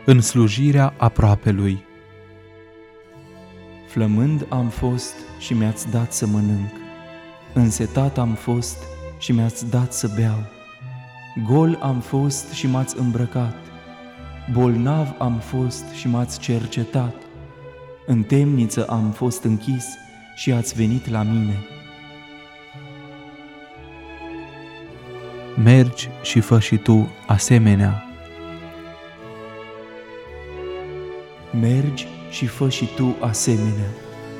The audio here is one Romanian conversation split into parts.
în slujirea aproapelui. Flămând am fost și mi-ați dat să mănânc, însetat am fost și mi-ați dat să beau, gol am fost și m-ați îmbrăcat, bolnav am fost și m-ați cercetat, în temniță am fost închis și ați venit la mine. Mergi și fă și tu asemenea. Mergi și fă și tu asemenea.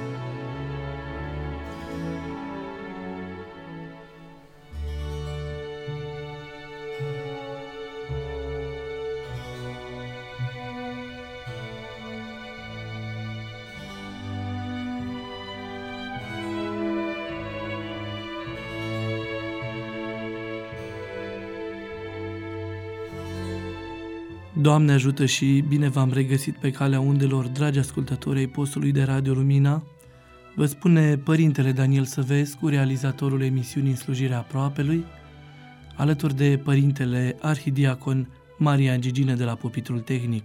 Doamne ajută și bine v-am regăsit pe calea undelor, dragi ascultători ai postului de Radio Lumina. Vă spune Părintele Daniel Săvescu, realizatorul emisiunii În slujirea aproapelui, alături de Părintele Arhidiacon Marian Gigină de la Pupitrul Tehnic.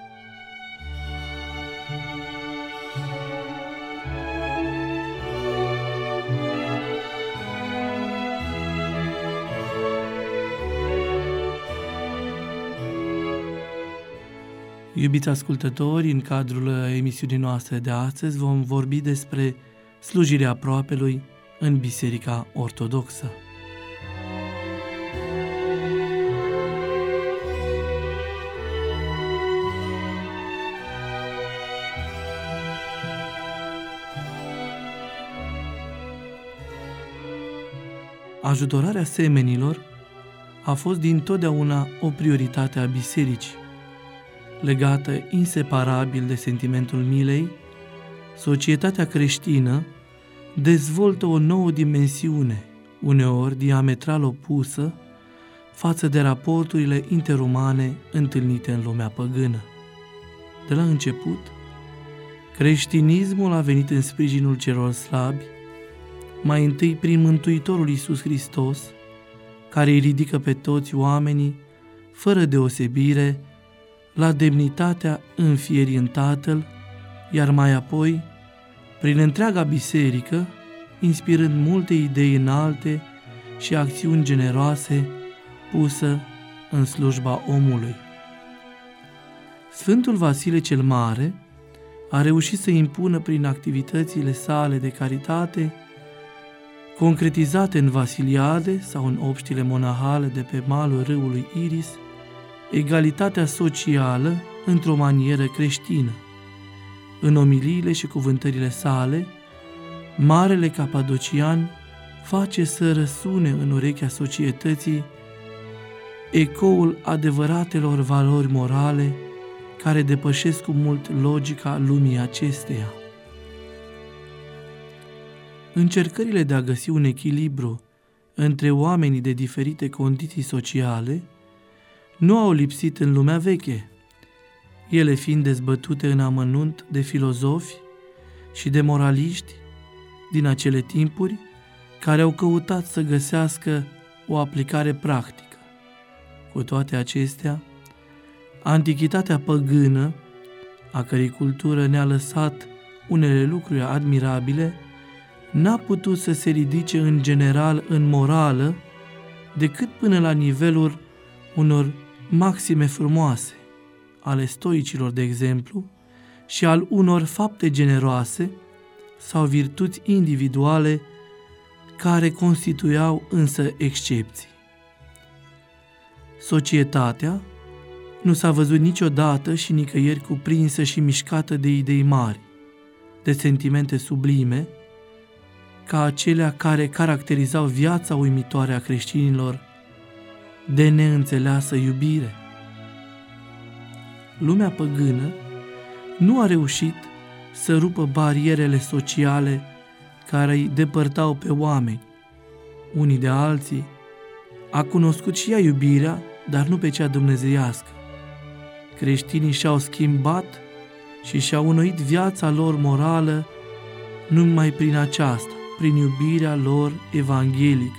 Iubiți ascultători, în cadrul emisiunii noastre de astăzi vom vorbi despre slujirea aproapelui în Biserica Ortodoxă. Ajutorarea semenilor a fost dintotdeauna o prioritate a bisericii. Legată inseparabil de sentimentul milei, societatea creștină dezvoltă o nouă dimensiune, uneori diametral opusă, față de raporturile interumane întâlnite în lumea păgână. De la început, creștinismul a venit în sprijinul celor slabi, mai întâi prin Mântuitorul Iisus Hristos, care îi ridică pe toți oamenii, fără deosebire, la demnitatea înfierii în Tatăl, iar mai apoi, prin întreaga biserică, inspirând multe idei înalte și acțiuni generoase pusă în slujba omului. Sfântul Vasile cel Mare a reușit să impună prin activitățile sale de caritate, concretizate în vasiliade sau în obștile monahale de pe malul râului Iris, egalitatea socială într-o manieră creștină. În omiliile și cuvântările sale, marele capadocian face să răsune în urechea societății ecoul adevăratelor valori morale care depășesc cu mult logica lumii acesteia. Încercările de a găsi un echilibru între oamenii de diferite condiții sociale nu au lipsit în lumea veche, ele fiind dezbătute în amănunt de filozofi și de moraliști din acele timpuri care au căutat să găsească o aplicare practică. Cu toate acestea, antichitatea păgână, a cărei cultură ne-a lăsat unele lucruri admirabile, n-a putut să se ridice în general în morală decât până la nivelul unor maxime frumoase, ale stoicilor, de exemplu, și al unor fapte generoase sau virtuți individuale care constituiau însă excepții. Societatea nu s-a văzut niciodată și nicăieri cuprinsă și mișcată de idei mari, de sentimente sublime, ca acelea care caracterizau viața uimitoare a creștinilor, de neînțeleasă iubire. Lumea păgână nu a reușit să rupă barierele sociale care îi depărtau pe oameni, unii de alții. A cunoscut și ea iubirea, dar nu pe cea dumnezeiască. Creștinii și-au schimbat și și-au înnoit viața lor morală numai prin aceasta, prin iubirea lor evanghelică,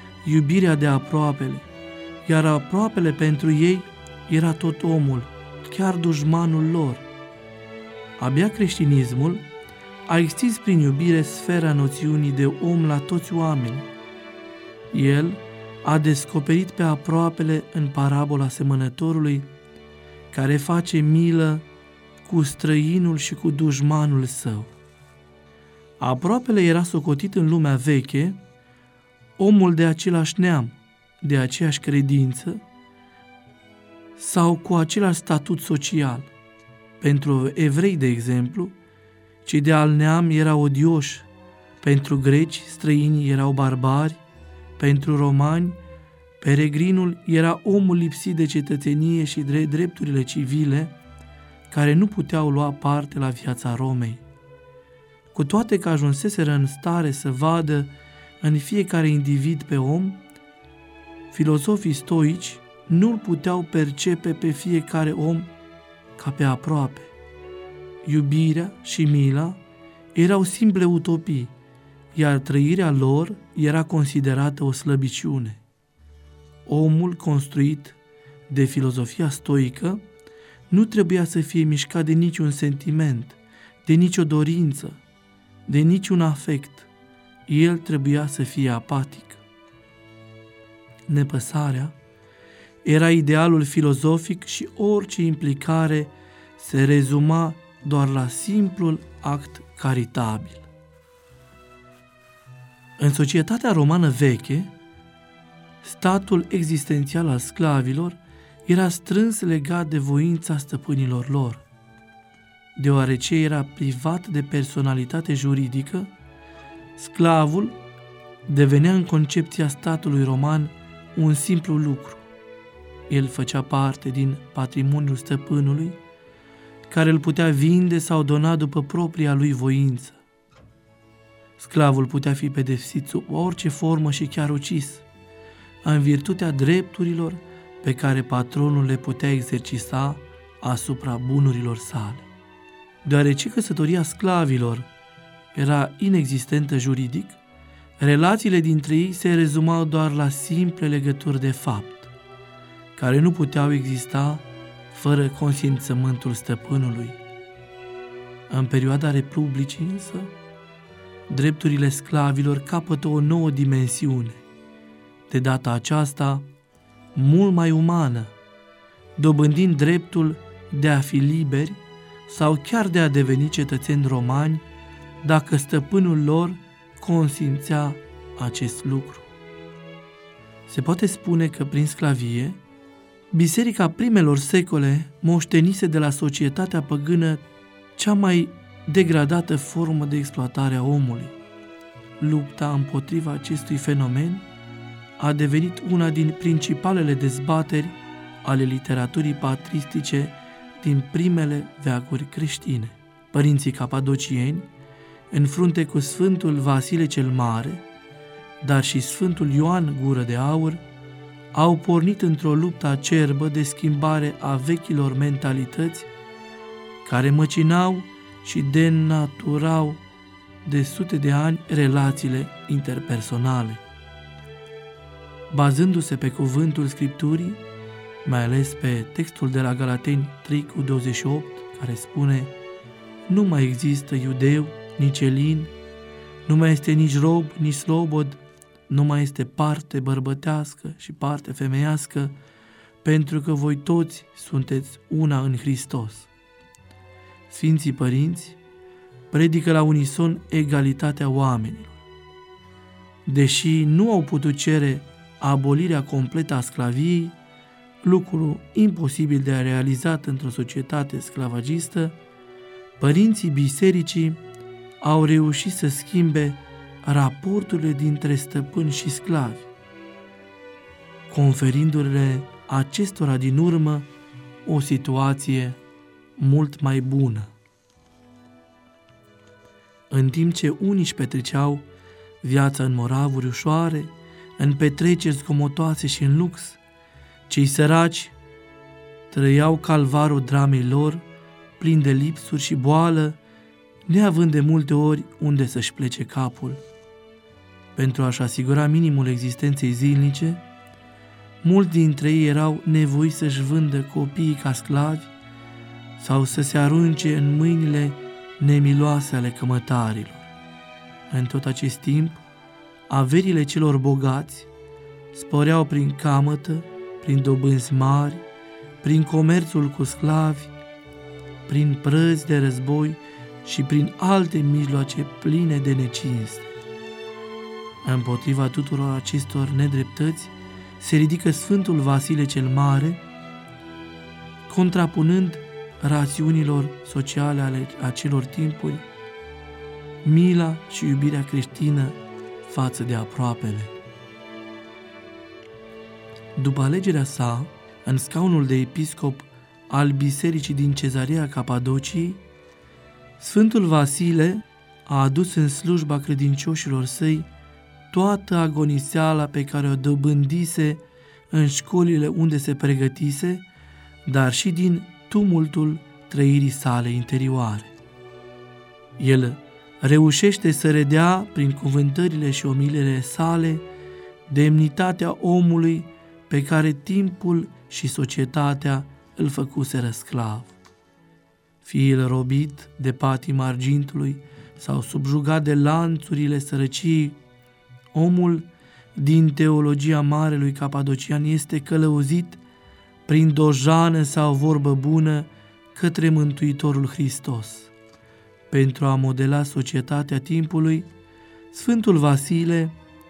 iubirea de aproapele, iar aproapele pentru ei era tot omul, chiar dușmanul lor. Abia creștinismul a extins prin iubire sfera noțiunii de om la toți oamenii. El a descoperit pe aproapele în parabola semănătorului, care face milă cu străinul și cu dușmanul său. Aproapele era socotit în lumea veche omul de același neam, de aceeași credință sau cu același statut social. Pentru evrei, de exemplu, cei de al neam erau odioși, pentru greci străinii erau barbari, pentru romani peregrinul era omul lipsit de cetățenie și de drepturile civile, care nu puteau lua parte la viața Romei. Cu toate că ajunseseră în stare să vadă în fiecare individ pe om, filozofii stoici nu-l puteau percepe pe fiecare om ca pe aproape. Iubirea și mila erau simple utopii, iar trăirea lor era considerată o slăbiciune. Omul construit de filozofia stoică nu trebuia să fie mișcat de niciun sentiment, de nicio dorință, de niciun afect. El trebuia să fie apatic. Nepăsarea era idealul filozofic și orice implicare se rezuma doar la simplul act caritabil. În societatea romană veche, statul existențial al sclavilor era strâns legat de voința stăpânilor lor. Deoarece era privat de personalitate juridică, sclavul devenea în concepția statului roman un simplu lucru. El făcea parte din patrimoniul stăpânului, care îl putea vinde sau dona după propria lui voință. Sclavul putea fi pedepsit sub orice formă și chiar ucis, în virtutea drepturilor pe care patronul le putea exercita asupra bunurilor sale. Deoarece căsătoria sclavilor era inexistentă juridic, relațiile dintre ei se rezumau doar la simple legături de fapt, care nu puteau exista fără consimțământul stăpânului. În perioada Republicii însă, drepturile sclavilor capătă o nouă dimensiune, de data aceasta mult mai umană, dobândind dreptul de a fi liberi sau chiar de a deveni cetățeni romani dacă stăpânul lor consimțea acest lucru. Se poate spune că prin sclavie, biserica primelor secole moștenise de la societatea păgână cea mai degradată formă de exploatare a omului. Lupta împotriva acestui fenomen a devenit una din principalele dezbateri ale literaturii patristice din primele veacuri creștine. Părinții capadocieni, în frunte cu Sfântul Vasile cel Mare, dar și Sfântul Ioan Gură de Aur, au pornit într-o luptă acerbă de schimbare a vechilor mentalități care măcinau și denaturau de sute de ani relațiile interpersonale. Bazându-se pe cuvântul Scripturii, mai ales pe textul de la Galateni 3:28, care spune: nu mai există iudeu, nici elin, nu mai este nici rob, nici slobod, nu mai este parte bărbătească și parte femeiască, pentru că voi toți sunteți una în Hristos. Sfinții părinți predică la unison egalitatea oamenilor. Deși nu au putut cere abolirea completă a sclaviei, lucru imposibil de realizat într-o societate sclavagistă, părinții bisericii au reușit să schimbe raporturile dintre stăpâni și sclavi, conferindu-le acestora din urmă o situație mult mai bună. În timp ce unii își petreceau viața în moravuri ușoare, în petreceri zgomotoase și în lux, cei săraci trăiau calvarul dramei lor, plin de lipsuri și boală, neavând de multe ori unde să-și plece capul. Pentru a-și asigura minimul existenței zilnice, mulți dintre ei erau nevoiți să-și vândă copiii ca sclavi sau să se arunce în mâinile nemiloase ale cămătarilor. În tot acest timp, averile celor bogați sporeau prin camătă, prin dobânzi mari, prin comerțul cu sclavi, prin prăzi de război și prin alte mijloace pline de necinste. Împotriva tuturor acestor nedreptăți se ridică Sfântul Vasile cel Mare, contrapunând rațiunilor sociale ale acelor timpuri mila și iubirea creștină față de aproapele. După alegerea sa în scaunul de episcop al bisericii din Cezarea Capadociei, Sfântul Vasile a adus în slujba credincioșilor săi toată agoniseala pe care o dobândise în școlile unde se pregătise, dar și din tumultul trăirii sale interioare. El reușește să redea prin cuvântările și omilele sale demnitatea omului pe care timpul și societatea îl făcuseră sclav. Fie el robit de patima argintului sau subjugat de lanțurile sărăciei, omul din teologia marelui capadocian este călăuzit prin dojană sau vorbă bună către Mântuitorul Hristos. Pentru a modela societatea timpului, Sfântul Vasile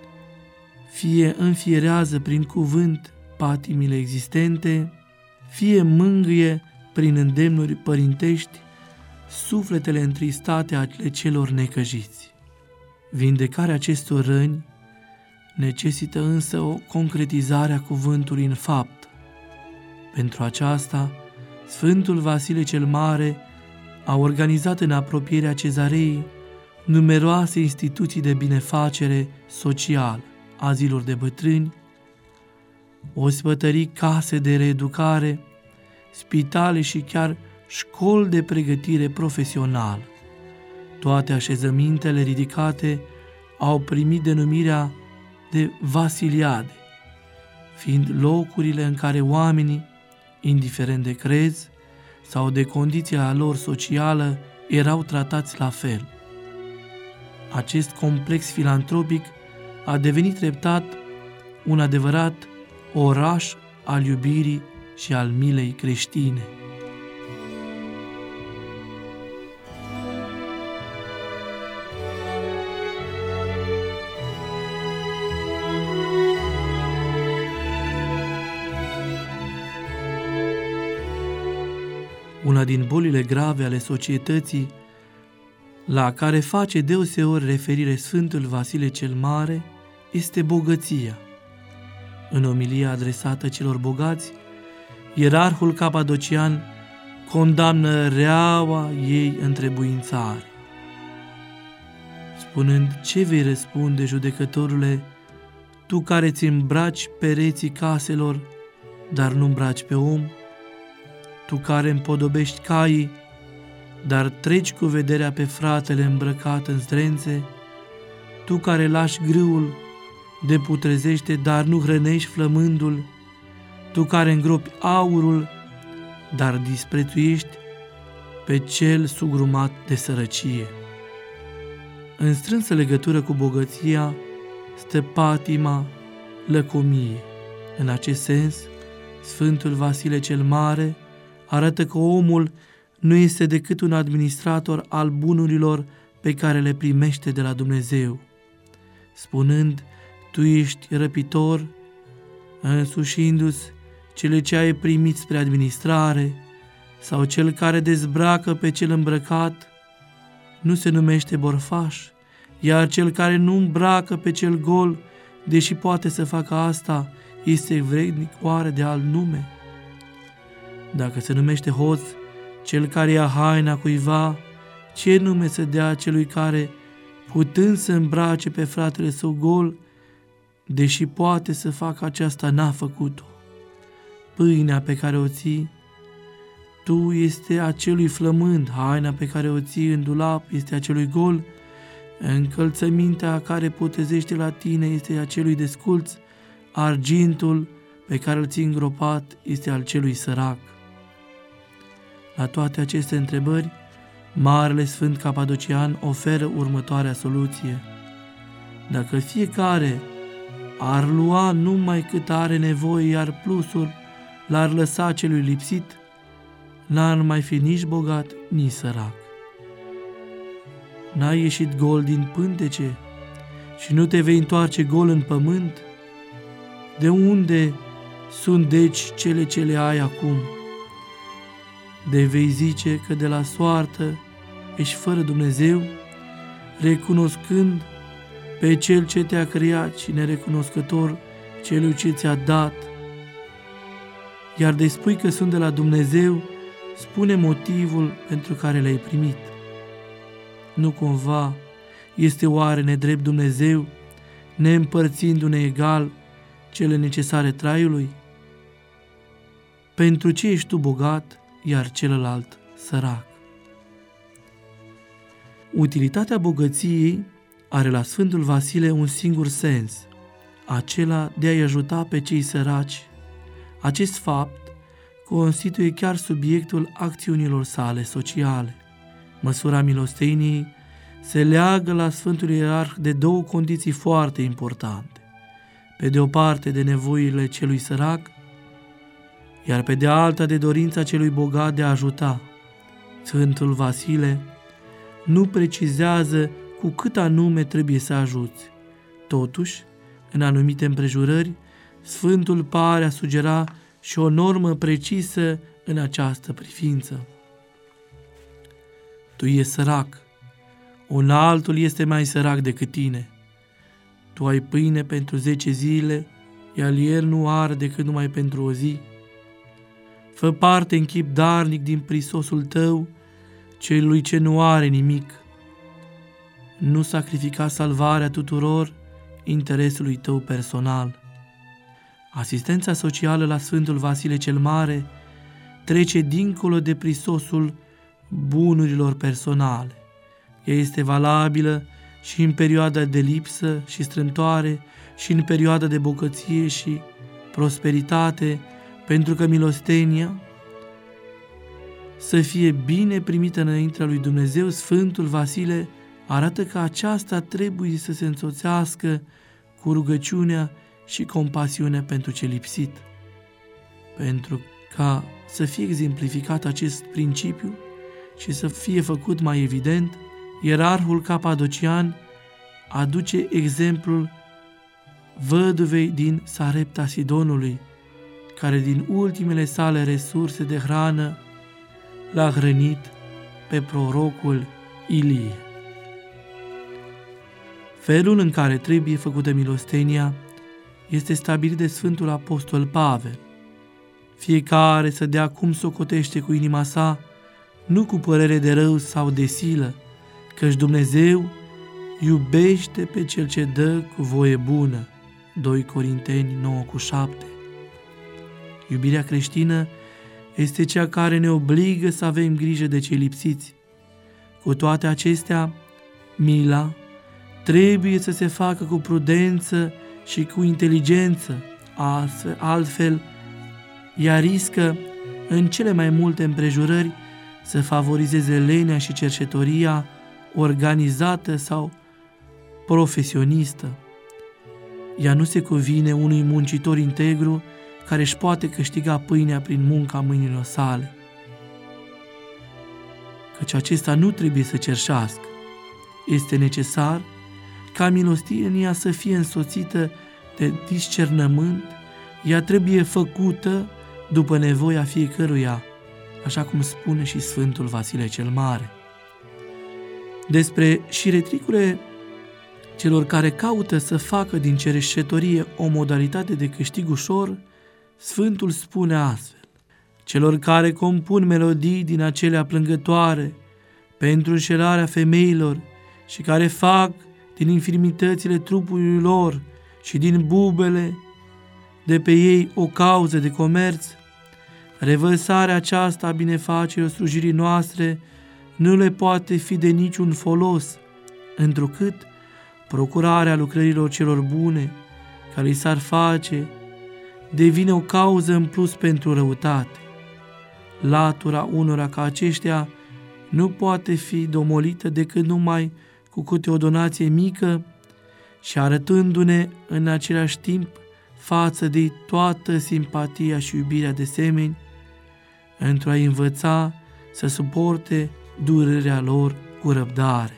fie înfierează prin cuvânt patimile existente, fie mângâie prin îndemnuri părintești sufletele întristate ale celor necăjiți. Vindecarea acestor răni necesită însă o concretizare a cuvântului în fapt. Pentru aceasta, Sfântul Vasile cel Mare a organizat în apropierea Cezarei numeroase instituții de binefacere socială, aziluri de bătrâni, ospătării, case de reeducare, spitale și chiar școli de pregătire profesională. Toate așezămintele ridicate au primit denumirea de vasiliade, fiind locurile în care oamenii, indiferent de crez sau de condiția lor socială, erau tratați la fel. Acest complex filantropic a devenit treptat un adevărat oraș al iubirii și al milei creștine. Una din bolile grave ale societății, la care face deoseori referire Sfântul Vasile cel Mare, este bogăția. În omilia adresată celor bogați, ierarhul capadocian condamnă reaua ei întrebuințare, spunând: ce vei răspunde, judecătorule, tu care ți îmbraci pereții caselor, dar nu îmbraci pe om, tu care împodobești caii, dar treci cu vederea pe fratele îmbrăcat în zdrențe, tu care lași grâul de putrezește, dar nu hrănești flămândul, tu care îngropi aurul, dar disprețuiești pe cel sugrumat de sărăcie. În strânsă legătură cu bogăția stă patima lăcomiei. În acest sens, Sfântul Vasile cel Mare arată că omul nu este decât un administrator al bunurilor pe care le primește de la Dumnezeu, spunând: tu ești răpitor, însușindu-ți cele ce ai primit spre administrare, sau cel care dezbracă pe cel îmbrăcat nu se numește borfaș, iar cel care nu îmbracă pe cel gol, deși poate să facă asta, este vrednic oare de alt nume? Dacă se numește hoț cel care ia haina cuiva, ce nume să dea celui care, putând să îmbrace pe fratele său gol, deși poate să facă aceasta, n-a făcut-o? Pâinea pe care o ții tu este acelui flămând, haina pe care o ții în dulap este acelui gol, încălțămintea care putezește la tine este acelui desculț, argintul pe care îl ții îngropat este al celui sărac. La toate aceste întrebări, Marele Sfânt Capadocian oferă următoarea soluție. Dacă fiecare ar lua numai cât are nevoie, iar plusul l-ar lăsa celui lipsit, n-ar mai fi nici bogat, nici sărac. N-ai ieșit gol din pântece și nu te vei întoarce gol în pământ? De unde sunt deci cele ce le ai acum? De vei zice că de la soartă ești fără Dumnezeu, recunoscând pe Cel ce te-a creat și nerecunoscător celui ce ți-a dat. Iar de spui că sunt de la Dumnezeu, spune motivul pentru care le-ai primit. Nu cumva este oare nedrept Dumnezeu, neîmpărțindu-ne egal cele necesare traiului? Pentru ce ești tu bogat, iar celălalt sărac? Utilitatea bogăției are la Sfântul Vasile un singur sens, acela de a-i ajuta pe cei săraci. Acest fapt constituie chiar subiectul acțiunilor sale sociale. Măsura milosteniei se leagă la Sfântul Ierarh de două condiții foarte importante. Pe de o parte de nevoile celui sărac, iar pe de alta de dorința celui bogat de a ajuta. Sfântul Vasile nu precizează cu cât anume trebuie să ajuți. Totuși, în anumite împrejurări, Sfântul pare a sugera și o normă precisă în această privință. Tu ești sărac, un altul este mai sărac decât tine. Tu ai pâine pentru 10 zile, iar el nu are decât numai pentru o zi. Fă parte în chip darnic din prisosul tău celui ce nu are nimic. Nu sacrifica salvarea tuturor interesului tău personal. Asistența socială la Sfântul Vasile cel Mare trece dincolo de prisosul bunurilor personale. Ea este valabilă și în perioada de lipsă și strâmtoare și în perioada de bogăție și prosperitate, pentru că milostenia să fie bine primită înaintea lui Dumnezeu. Sfântul Vasile arată că aceasta trebuie să se însoțească cu rugăciunea și compasiunea pentru cel lipsit. Pentru ca să fie exemplificat acest principiu și să fie făcut mai evident, Ierarhul Capadocian aduce exemplul văduvei din Sarepta Sidonului, care din ultimele sale resurse de hrană l-a hrănit pe prorocul Ilie. Felul în care trebuie făcută milostenia este stabilit de Sfântul Apostol Pavel. Fiecare să dea cum socotește cu inima sa, nu cu părere de rău sau de silă, căci Dumnezeu iubește pe cel ce dă cu voie bună. 2 Corinteni 9:7. Iubirea creștină este cea care ne obligă să avem grijă de cei lipsiți. Cu toate acestea, mila trebuie să se facă cu prudență și cu inteligență, altfel ea riscă în cele mai multe împrejurări să favorizeze lenea și cercetoria organizată sau profesionistă. Ea nu se cuvine unui muncitor integru care își poate câștiga pâinea prin munca mâinilor sale. Căci acesta nu trebuie să cerșească. Este necesar ca milostenia să fie însoțită de discernământ, ea trebuie făcută după nevoia fiecăruia, așa cum spune și Sfântul Vasile cel Mare. Despre șiretricurile celor care caută să facă din cerșetorie o modalitate de câștig ușor, Sfântul spune astfel: celor care compun melodii din acelea plângătoare pentru înșelarea femeilor și care fac din infirmitățile trupului lor și din bubele de pe ei o cauză de comerț, revărsarea aceasta a binefacerilor slujirii noastre nu le poate fi de niciun folos, întrucât procurarea lucrărilor celor bune care i s-ar face devine o cauză în plus pentru răutate. latura unora ca aceștia nu poate fi domolită decât numai cu câte o donație mică și arătându-ne în același timp față de toată simpatia și iubirea de semeni, într-o a învăța să suporte durerea lor cu răbdare.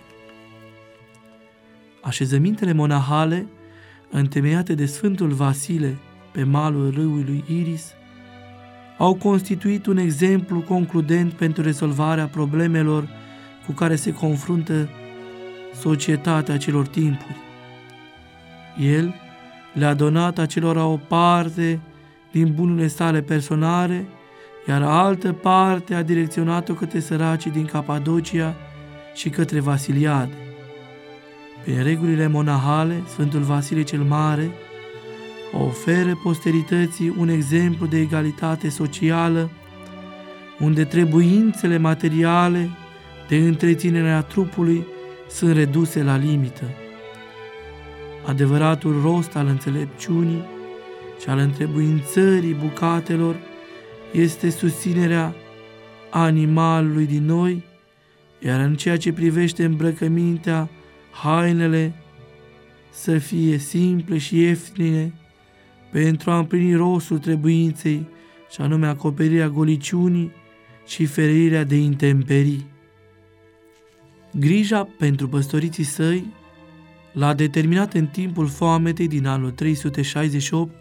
Așezămintele monahale, întemeiate de Sfântul Vasile pe malul râului Iris, au constituit un exemplu concludent pentru rezolvarea problemelor cu care se confruntă societatea acelor timpuri. El le-a donat acelora o parte din bunurile sale personale, iar altă parte a direcționat-o către săracii din Capadocia și către Vasiliade. Prin regulile monahale, Sfântul Vasile cel Mare oferă posterității un exemplu de egalitate socială, unde trebuințele materiale de întreținere a trupului sunt reduse la limită. Adevăratul rost al înțelepciunii și al întrebuințării bucatelor este susținerea animalului din noi, iar în ceea ce privește îmbrăcămintea, hainele să fie simple și ieftine pentru a împlini rostul trebuinței, și anume acoperirea goliciunii și ferirea de intemperii. Grija pentru păstoriții săi l-a determinat în timpul foametei din anul 368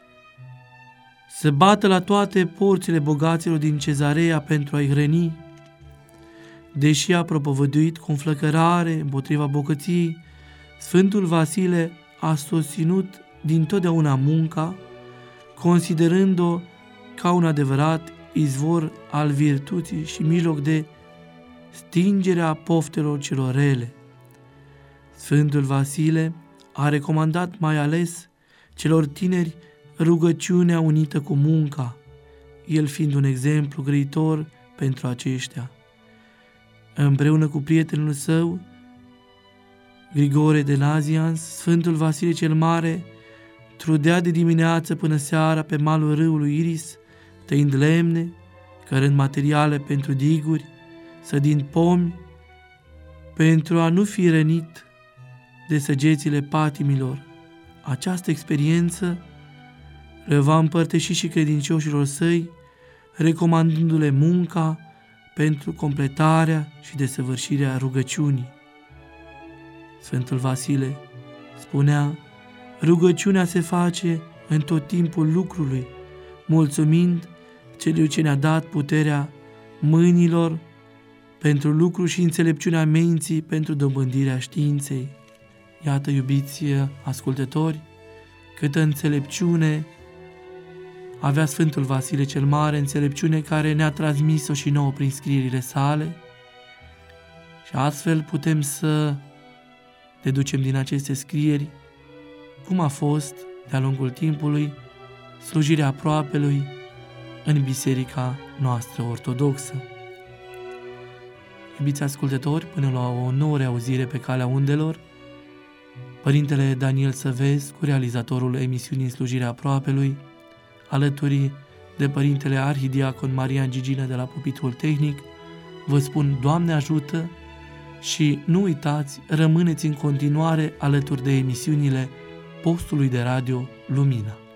să bată la toate porțile bogaților din Cezarea pentru a-i hrăni. Deși a propovăduit cu înflăcărare împotriva bogăției, Sfântul Vasile a susținut dintotdeauna munca, considerând-o ca un adevărat izvor al virtuții și mijloc de stingerea poftelor celor rele. Sfântul Vasile a recomandat mai ales celor tineri rugăciunea unită cu munca, el fiind un exemplu grăitor pentru aceștia. Împreună cu prietenul său, Grigore de Nazianz, Sfântul Vasile cel Mare trudea de dimineață până seara pe malul râului Iris, tăind lemne, cărând materiale pentru diguri, sădind pomi, pentru a nu fi rănit de săgețile patimilor. Această experiență le va împărtăși și credincioșilor săi, recomandându-le munca pentru completarea și desăvârșirea rugăciunii. Sfântul Vasile spunea: rugăciunea se face în tot timpul lucrului, mulțumind celui ce ne-a dat puterea mâinilor pentru lucru și înțelepciunea minții pentru dobândirea științei. Iată, iubiți ascultători, câtă înțelepciune avea Sfântul Vasile cel Mare, înțelepciune care ne-a transmis-o și nouă prin scrierile sale, și astfel putem să deducem din aceste scrieri cum a fost de-a lungul timpului slujirea aproapelui în biserica noastră ortodoxă. Iubiți ascultători, până la o nouă reauzire pe calea undelor, Părintele Daniel Săvescu, realizatorul emisiunii Slujirea Aproapelui, alături de Părintele Arhidiacon Marian Gigină de la pupitrul tehnic, vă spun Doamne ajută și nu uitați, rămâneți în continuare alături de emisiunile postului de radio Lumina.